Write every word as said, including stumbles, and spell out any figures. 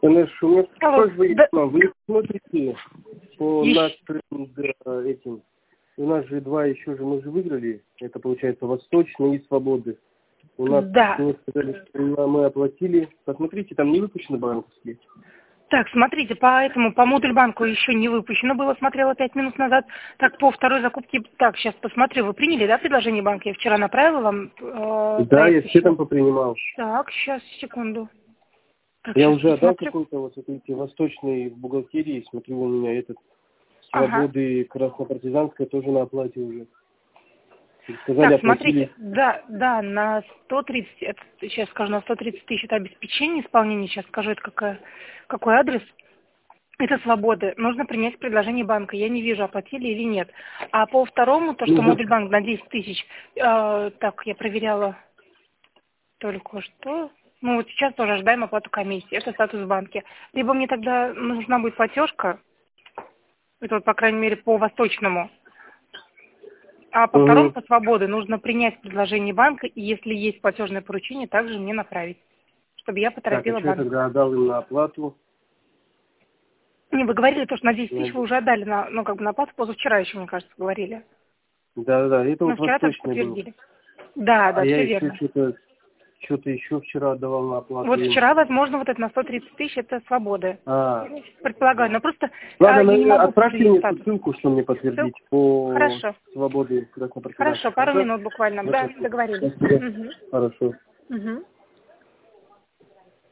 Знаешь, у меня Алло, просьба есть да. к вам. Вы смотрите по Ещё- нашим да, этим. У нас же два еще же мы же выиграли. Это получается Восточный и Свободы. У нас Да. мне сказали, что мы оплатили. Посмотрите, там не выпущены банковские. Так, смотрите, по этому, по модульбанку еще не выпущено было, смотрела пять минут назад. Так, по второй закупке, так, сейчас посмотрю, вы приняли, да, предложение банка? Я вчера направила вам. Э, Да, я проект все еще. там попринимал. Так, сейчас, секунду. Так, Я сейчас уже отдал посмотрю. какой-то, вот смотрите, Восточный в бухгалтерии. Смотрю, у меня этот Ага. Свободы Краснопартизанская тоже на оплате уже. Сказали, Так, смотрите, оплатили. да, да, на сто тридцать, это, сейчас скажу, на сто тридцать тысяч это обеспечение исполнения, сейчас скажу, это какая, какой адрес. Это Свободы. Нужно принять предложение банка. Я не вижу, оплатили или нет. А по второму, то, что Мгм. модуль банк на десять тысяч, э, так, я проверяла только что. Ну, вот сейчас тоже ожидаем оплату комиссии. Это статус в банке. Либо мне тогда нужна будет платежка, это вот, по крайней мере, по восточному. А по второму, Мгм. по свободе, нужно принять предложение банка, и если есть платежное поручение, также мне направить, чтобы я Так, а поторопила что я банк. тогда отдал им на оплату? Не, вы говорили, то, что на десять тысяч На- вы уже отдали, на, ну, как бы на оплату, позавчера еще, мне кажется, говорили. Да-да, это Ну, вот вчера только Восточный был. подтвердили. Да, А да, я все еще верно. что-то что-то еще вчера отдавал на оплату Вот им. вчера, возможно, вот это на сто тридцать тысяч, это свободы. А, Предполагаю, но просто ладно, а, я не ну, могу отправьте подтвердить мне эту статус. ссылку, что мне подтвердить Ссылку? по Хорошо. Свободе Краснопартизанской. Хорошо, пару Хорошо? минут буквально. Да, Хорошо. договорились. Спасибо. Угу. Хорошо. Угу.